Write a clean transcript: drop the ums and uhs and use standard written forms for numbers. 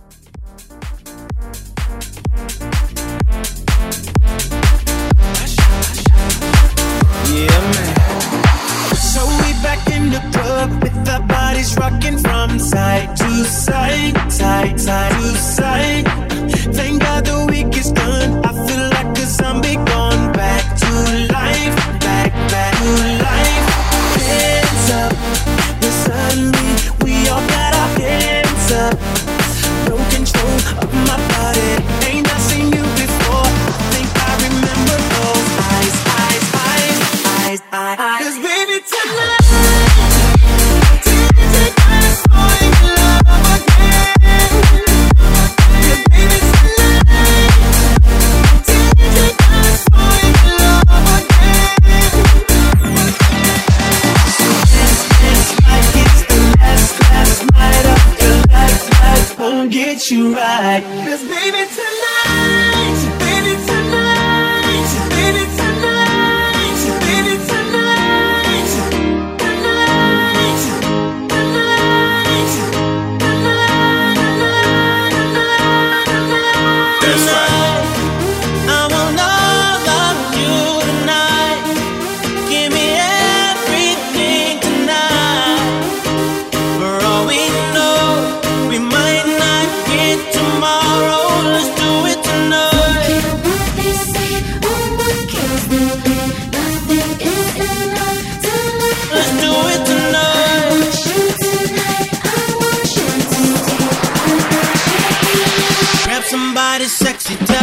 Yeah, man. So we back in the club with our bodies rocking from side to side, side, side to side. Thank God the week is done. I feel like a zombie gone back to life, back to life. Hands up, and suddenly we all got our hands up. No control of my body. Ain't I seen you before? I think I remember those eyes. 'Cause baby tonight, take us fall in love again. 'Cause baby tonight, take us fall in love again. So dance like it's the last night of your life. Life won't get you right. 'Cause baby tonight, baby tonight, baby tonight, baby tonight, tonight, tonight, tonight. That's right. I want all of you tonight. Give me everything tonight. For all we know, we might not get tomorrow. Let's do it tonight. What they say, what kills me, nothing is enough tonight. Let's do it tonight. I want you tonight, I want you to take. Grab somebody sexy.